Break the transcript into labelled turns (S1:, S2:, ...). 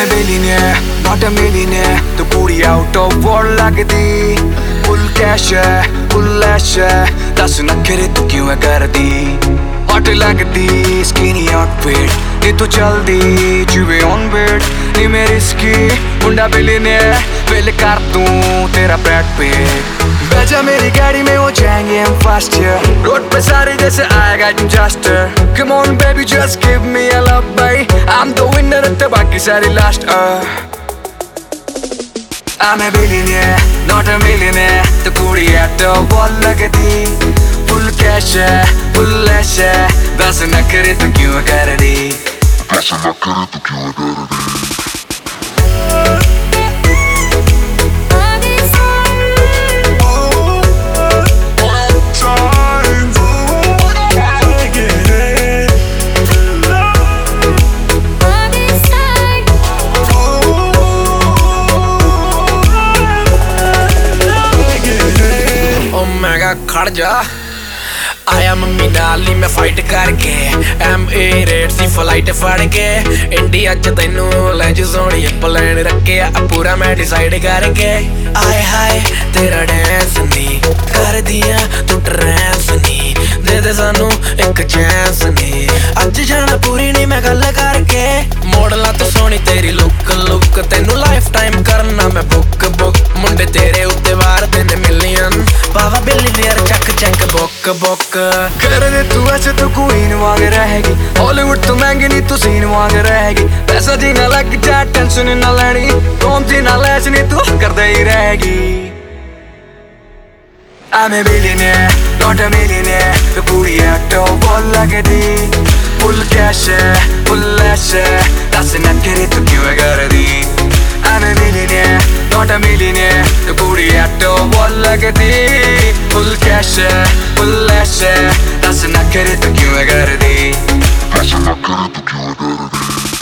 S1: a billionaire, not a millionaire. तू पूरी out of world लगदी. Full cash है, full ash है. दस नखरे तू क्यों है करदी. Hot लगदी, skinny outfit. नी तू चलदी, जुए on beat. नी मैं risky, मुंडा billionaire. Bill कर दूं तेरा Brad Pitt. बैजा मेरी गाड़ी में हो जाएंगे हम faster. रोड पे सारे जैसे आएगा disaster. Come on baby just give me a love bite. I'm the winner ते बाकी सारे last. I'm a billionaire, not a millionaire. तो कुड़ी है तो बहुत लगदी. Full cash है, full ash है. दस नखरे तो क्यों कर दी. दस नखरे तो क्यों कर दी. खड़ जा आया मम्मी नाल नी मैं फाइट करके MA रेट सी फ्लाइट फड़ के इंडिया च तैनू ले जो सोनी प्लान रखे पूरा मैं डिसाइड करके आए हाय तेरा डांस नी कर दिया तू ट्रांस नी दे सानू एक चांस नी अज जाना पूरी नी मैं गल करके मॉडल तू सोनी तेरी लुक तैनू लाइफ टाइम करना मैं बुक मुंडे तेरे उत्ते वार देने मिलियन बाबा बिलियनर चक चंक बुक कर दे तू ऐसे तो क्वीन वांग रहेगी हॉलीवुड तो महंगी नहीं तू सीन वांग रहेगी पैसा जी ना लग जा टेंशन ना लेनी कौन जी ना लेनी तू करदे ही रहेगी I'm a billionaire, not a millionaire. तो पूरी एक्टो बोल लगदी Full cash है, full ash है दस नखरे तो क्यों है कर दी I'm a millionaire, not a millionaire. तो पूरी एक्टो बोल लगदी Full cash है, full ash है दस नखरे तो क्यों है कर दी दस नखरे तो क्यों है कर दी